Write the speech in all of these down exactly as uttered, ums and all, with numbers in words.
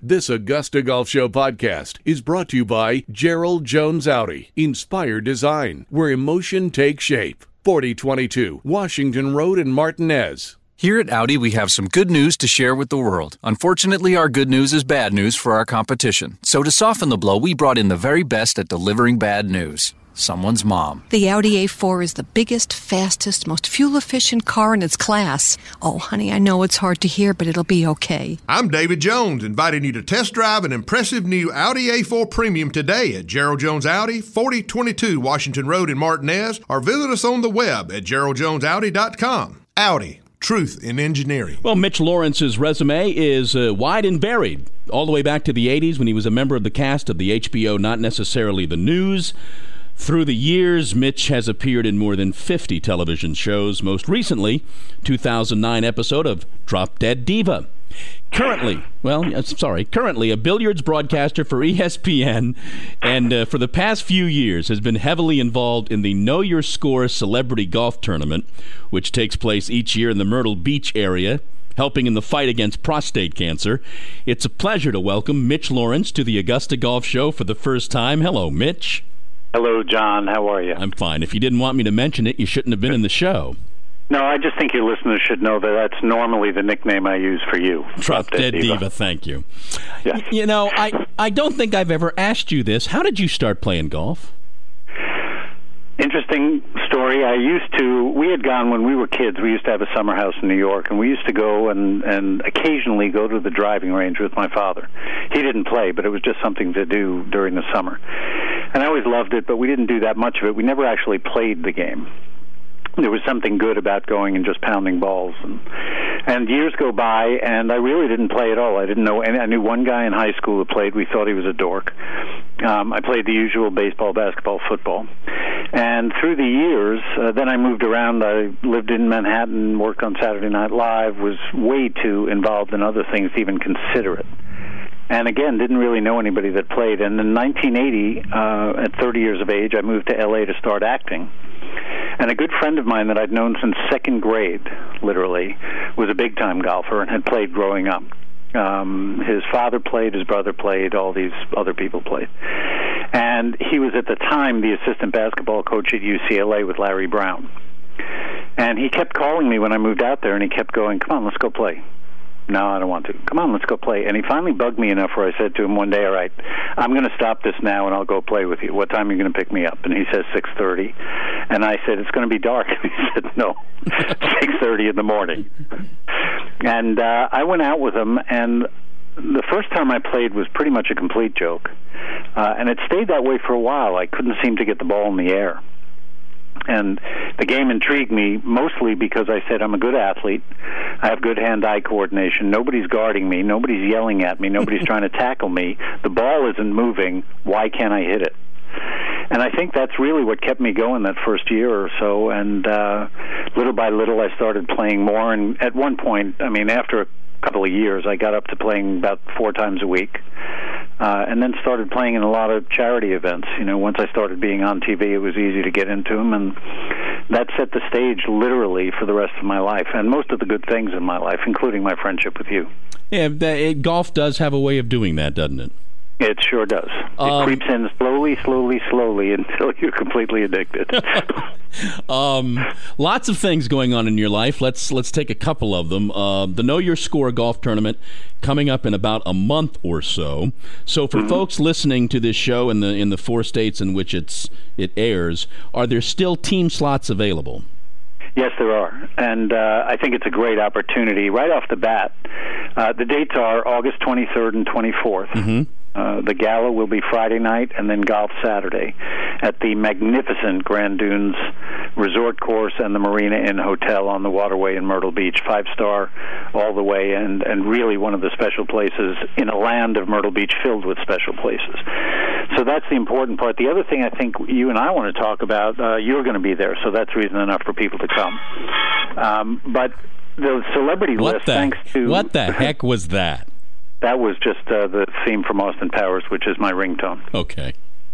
This Augusta Golf Show podcast is brought to you by Gerald Jones Audi. Inspire design, where emotion takes shape. forty twenty-two Washington Road in Martinez. Here at Audi, we have some good news to share with the world. Unfortunately, our good news is bad news for our competition. So to soften the blow, we brought in the very best at delivering bad news. Someone's mom. The Audi A four is the biggest, fastest, most fuel-efficient car in its class. Oh, honey, I know it's hard to hear, but it'll be okay. I'm David Jones, inviting you to test drive an impressive new Audi A four Premium today at Gerald Jones Audi, forty twenty-two Washington Road in Martinez, or visit us on the web at gerald jones audi dot com. Audi. Truth in engineering. Well, Mitch Lawrence's resume is uh, wide and varied, all the way back to the eighties when he was a member of the cast of the H B O Not Necessarily the News. Through the years, Mitch has appeared in more than fifty television shows, most recently, two thousand nine episode of Drop Dead Diva. Currently, well, sorry, currently a billiards broadcaster for E S P N, and uh, for the past few years has been heavily involved in the Know Your Score Celebrity Golf Tournament, which takes place each year in the Myrtle Beach area, helping in the fight against prostate cancer. It's a pleasure to welcome Mitch Lawrence to the Augusta Golf Show for the first time. Hello, Mitch. Hello, John. How are you? I'm fine. If you didn't want me to mention it, you shouldn't have been in the show. No, I just think your listeners should know that that's normally the nickname I use for you. Drop Dead Diva. Diva. Thank you. Yes. Y- you know, I, I don't think I've ever asked you this. How did you start playing golf? Interesting story. I used to, we had gone when we were kids, we used to have a summer house in New York, and we used to go and, and occasionally go to the driving range with my father. He didn't play, but it was just something to do during the summer. And I always loved it, but we didn't do that much of it. We never actually played the game. There was something good about going and just pounding balls. And, and years go by, and I really didn't play at all. I didn't know any. I knew one guy in high school who played. We thought he was a dork. Um, I played the usual baseball, basketball, football. And through the years, uh, then I moved around. I lived in Manhattan, worked on Saturday Night Live, was way too involved in other things to even consider it. And again, didn't really know anybody that played. And in nineteen eighty, uh, at thirty years of age, I moved to L A to start acting. And a good friend of mine that I'd known since second grade, literally, was a big-time golfer and had played growing up. Um, his father played, his brother played, all these other people played. And he was at the time the assistant basketball coach at U C L A with Larry Brown. And he kept calling me when I moved out there, and he kept going, come on, let's go play. No, I don't want to. Come on, let's go play. And he finally bugged me enough where I said to him one day, all right, I'm going to stop this now and I'll go play with you. What time are you going to pick me up? And he says six thirty. And I said, it's going to be dark. And he said, no, six thirty in the morning. And uh, I went out with him, and the first time I played was pretty much a complete joke. Uh, and it stayed that way for a while. I couldn't seem to get the ball in the air. And the game intrigued me mostly because I said I'm a good athlete. I have good hand-eye coordination. Nobody's guarding me. Nobody's yelling at me. Nobody's trying to tackle me. The ball isn't moving. Why can't I hit it? And I think that's really what kept me going that first year or so. And uh, little by little, I started playing more. And at one point, I mean, after a couple of years, I got up to playing about four times a week. Uh, and then started playing in a lot of charity events. You know, once I started being on T V, it was easy to get into them, and that set the stage literally for the rest of my life, and most of the good things in my life, including my friendship with you. Yeah, that, it, golf does have a way of doing that, doesn't it? It sure does. Um, it creeps in slowly, slowly, slowly until you're completely addicted. um, lots of things going on in your life. Let's let's take a couple of them. Uh, the Know Your Score golf tournament coming up in about a month or so. So for mm-hmm. folks listening to this show in the in the four states in which it's it airs, are there still team slots available? Yes, there are, and uh, I think it's a great opportunity. Right off the bat, uh, the dates are August twenty-third and twenty-fourth. Mm-hmm. Uh, the gala will be Friday night and then golf Saturday at the magnificent Grand Dunes Resort Course and the Marina Inn Hotel on the Waterway in Myrtle Beach. Five-star all the way, and, and really one of the special places in a land of Myrtle Beach filled with special places. So that's the important part. The other thing I think you and I want to talk about, uh, you're going to be there, so that's reason enough for people to come. Um, but the celebrity what list, the, thanks to... What the heck was that? That was just uh, the theme from Austin Powers, which is my ringtone. Okay.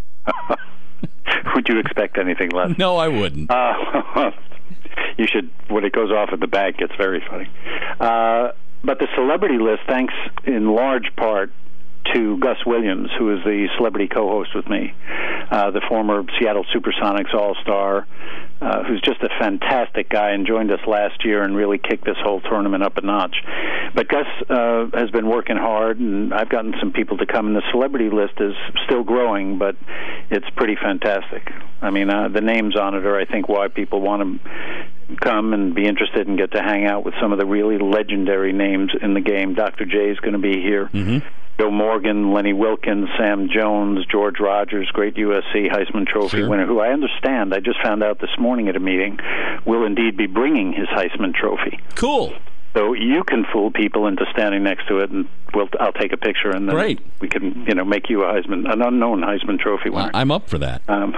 Would you expect anything less? No, I wouldn't. Uh, you should, when it goes off at the bank, it's very funny. Uh, but the celebrity list, thanks in large part to Gus Williams, who is the celebrity co-host with me, uh, the former Seattle Supersonics All-Star, uh, who's just a fantastic guy and joined us last year and really kicked this whole tournament up a notch. But Gus uh, has been working hard, and I've gotten some people to come, and the celebrity list is still growing, but it's pretty fantastic. I mean, uh, the names on it are, I think, why people want to come and be interested and get to hang out with some of the really legendary names in the game. Doctor J is going to be here. Mm-hmm. Joe Morgan, Lenny Wilkins, Sam Jones, George Rogers, great U S C Heisman Trophy sure. winner, who I understand, I just found out this morning at a meeting, will indeed be bringing his Heisman Trophy. Cool. So you can fool people into standing next to it, and we'll, I'll take a picture, and then Great. we can, you know, make you a Heisman, an unknown Heisman Trophy winner. I'm up for that. Um,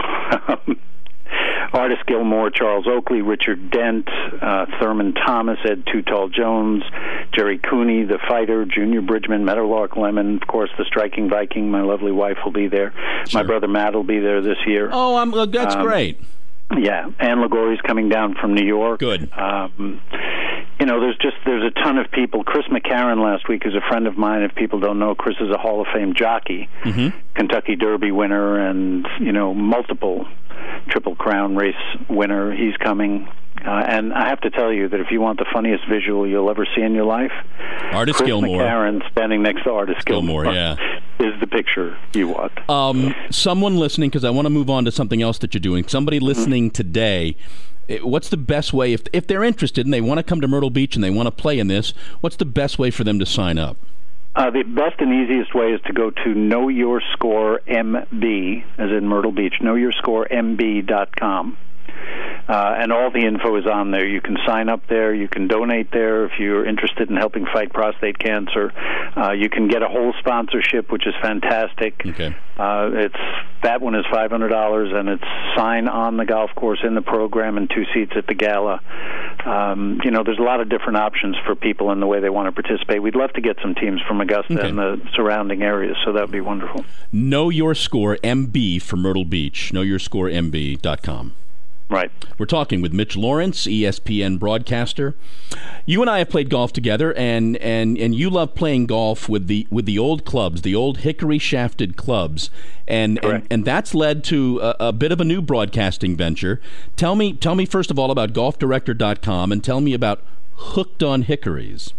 Artis Gilmore, Charles Oakley, Richard Dent, uh, Thurman Thomas, Ed Too Tall Jones, Jerry Cooney, the fighter, Junior Bridgman, Meadowlark Lemon, of course, the striking Viking. My lovely wife will be there. Sure. My brother Matt will be there this year. Oh, I'm, uh, that's um, great. Yeah, Ann Lagori's coming down from New York. Good. Um, you know, there's just there's a ton of people. Chris McCarron last week is a friend of mine. If people don't know, Chris is a Hall of Fame jockey, mm-hmm. Kentucky Derby winner, and you know, multiple Triple Crown race winner. He's coming. Uh, and I have to tell you that if you want the funniest visual you'll ever see in your life, Artis Chris Gilmore. McCarron standing next to Artis Gilmore, Gilmore yeah. is the picture you want. Um, someone listening, because I want to move on to something else that you're doing. Somebody listening mm-hmm. today, what's the best way, if if they're interested and they want to come to Myrtle Beach and they want to play in this, what's the best way for them to sign up? Uh, the best and easiest way is to go to Know Your Score M B, as in Myrtle Beach, know your score M B dot com. Uh, and all the info is on there. You can sign up there. You can donate there if you're interested in helping fight prostate cancer. Uh, you can get a whole sponsorship, which is fantastic. Okay. Uh, it's that one is five hundred dollars, and it's sign on the golf course in the program and two seats at the gala. Um, you know, there's a lot of different options for people in the way they want to participate. We'd love to get some teams from Augusta okay. and the surrounding areas, so that would be wonderful. Know Your Score M B for Myrtle Beach. know your score M B dot com. Right. We're talking with Mitch Lawrence, E S P N broadcaster. You and I have played golf together, and, and, and you love playing golf with the with the old clubs, the old hickory-shafted clubs, and and, and that's led to a, a bit of a new broadcasting venture. Tell me, tell me first of all about golf director dot com, and tell me about Hooked on Hickories.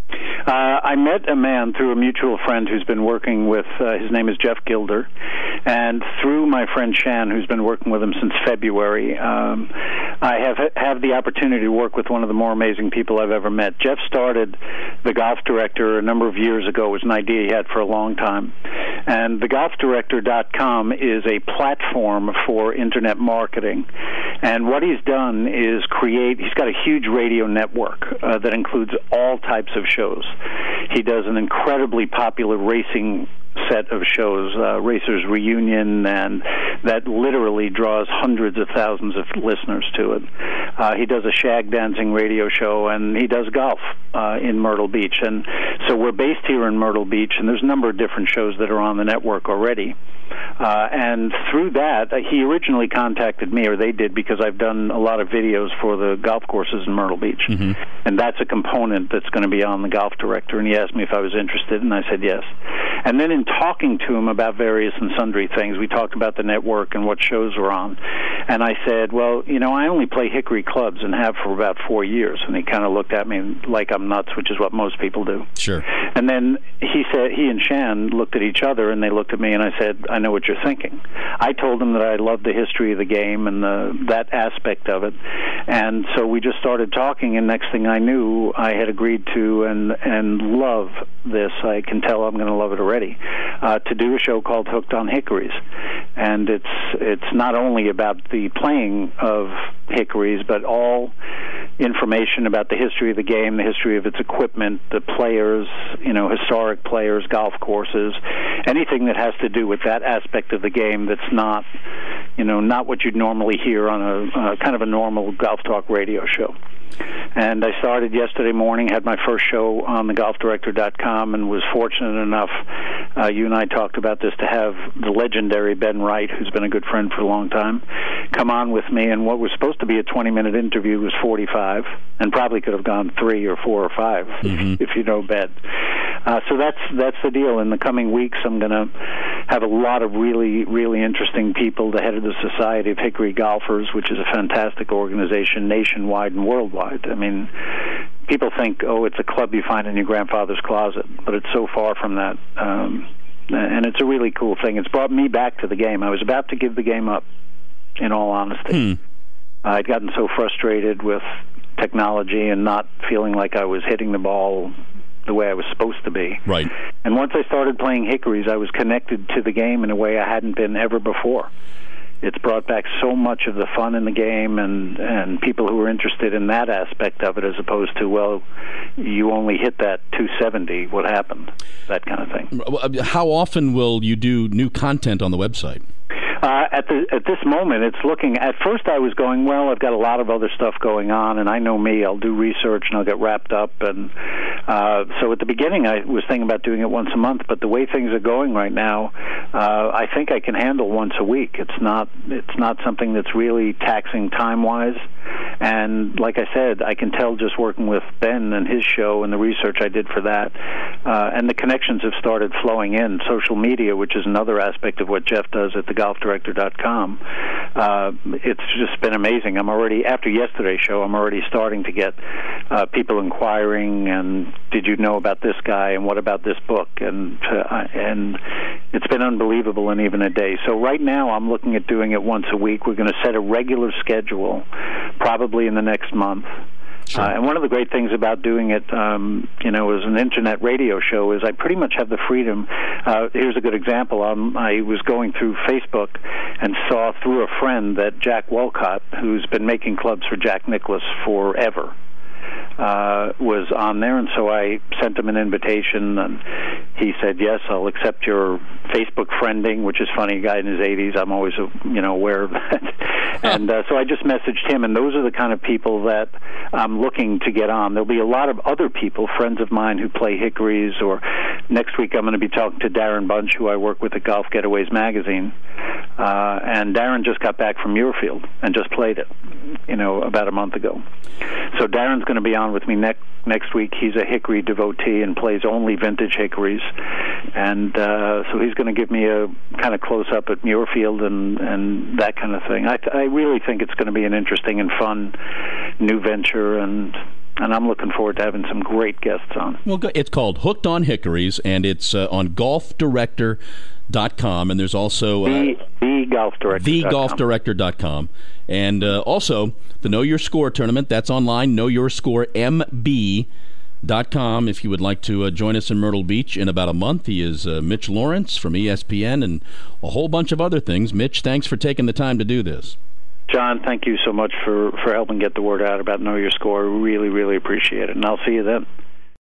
Uh, I met a man through a mutual friend who's been working with, uh, his name is Jeff Gilder, and through my friend Shan, who's been working with him since February, um, I have have the opportunity to work with one of the more amazing people I've ever met. Jeff started The Golf Director a number of years ago. It was an idea he had for a long time. And the golf director dot com is a platform for internet marketing. And what he's done is create, he's got a huge radio network uh, that includes all types of shows. He does an incredibly popular racing set of shows, uh, Racers Reunion, and that literally draws hundreds of thousands of listeners to it. Uh, he does a shag dancing radio show, and he does golf uh, in Myrtle Beach. And so we're based here in Myrtle Beach, and there's a number of different shows that are on the network already. Uh, and through that, uh, he originally contacted me, or they did, because I've done a lot of videos for the golf courses in Myrtle Beach. Mm-hmm. And that's a component that's going to be on the Golf Director. And he asked me if I was interested, and I said yes. And then in talking to him about various and sundry things, we talked about the network and what shows were on. And I said, well, you know, I only play hickory clubs and have for about four years. And he kind of looked at me like I'm nuts, which is what most people do. Sure. And then he said, he and Shan looked at each other, and they looked at me, and I said, I know what you're thinking. I told him that I loved the history of the game and the, that aspect of it. And so we just started talking, and next thing I knew, I had agreed to and, and love this. I can tell I'm going to love it already. Uh, to do a show called Hooked on Hickories. And it's it's not only about the playing of hickories, but all information about the history of the game, the history of its equipment, the players, you know, historic players, golf courses, anything that has to do with that aspect of the game that's not, you know, not what you'd normally hear on a uh, kind of a normal golf talk radio show. And I started yesterday morning, had my first show on the golf director dot com, and was fortunate enough, uh, you and I talked about this, to have the legendary Ben Wright, who's been a good friend for a long time, come on with me. And what was supposed to be a twenty-minute interview was forty-five, and probably could have gone three or four or five, mm-hmm. if you know Ben. Uh, so that's that's the deal. In the coming weeks, I'm going to have a lot of really, really interesting people. The head of the Society of Hickory Golfers, which is a fantastic organization nationwide and worldwide. I mean, people think, oh, it's a club you find in your grandfather's closet, but it's so far from that. Um, and it's a really cool thing. It's brought me back to the game. I was about to give the game up, in all honesty. Hmm. I'd gotten so frustrated with technology and not feeling like I was hitting the ball the way I was supposed to be. Right. And once I started playing hickories, I was connected to the game in a way I hadn't been ever before. It's brought back so much of the fun in the game, and, and people who are interested in that aspect of it, as opposed to, well, you only hit that two seventy, what happened? That kind of thing. How often will you do new content on the website? Uh, at the at this moment, it's looking. At first, I was going, well, I've got a lot of other stuff going on, and I know me. I'll do research, and I'll get wrapped up. And uh, so, at the beginning, I was thinking about doing it once a month. But the way things are going right now, uh, I think I can handle once a week. It's not it's not something that's really taxing time wise. And like I said, I can tell just working with Ben and his show and the research I did for that, uh, and the connections have started flowing in. Social media, which is another aspect of what Jeff does at the golf director dot com, uh, it's just been amazing. I'm already, after yesterday's show, I'm already starting to get uh, people inquiring, and did you know about this guy, and what about this book? And uh, and it's been unbelievable in even a day. So right now I'm looking at doing it once a week. We're going to set a regular schedule, probably in the next month. Sure. Uh, and one of the great things about doing it, um, you know, as an internet radio show, is I pretty much have the freedom. Uh, here's a good example. Um, I was going through Facebook and saw through a friend that Jack Wolcott, who's been making clubs for Jack Nicklaus forever, uh, was on there, and so I sent him an invitation, and he said, yes, I'll accept your Facebook friending, which is funny, a guy in his eighties. I'm always, you know, aware of that. And uh, so I just messaged him, and those are the kind of people that I'm looking to get on. There'll be a lot of other people, friends of mine who play hickories, or next week I'm going to be talking to Darren Bunch, who I work with at Golf Getaways magazine. Uh, and Darren just got back from Muirfield and just played it, you know, about a month ago. So Darren's going to be on with me next next week. He's a hickory devotee and plays only vintage hickories, and uh, so he's going to give me a kind of close up at Muirfield and and that kind of thing. I, I really think it's going to be an interesting and fun new venture, and and I'm looking forward to having some great guests on. Well, it's called Hooked on Hickories, and it's uh, on golf director dot com, and there's also uh, the, the golf director the golf director dot com, and uh, also the Know Your Score tournament. That's online, know your score m b dot com. If you would like to uh, join us in Myrtle Beach in about a month. He is uh, Mitch Lawrence from E S P N and a whole bunch of other things. Mitch, thanks for taking the time to do this. John, thank you so much for, for helping get the word out about Know Your Score. Really, really appreciate it, and I'll see you then.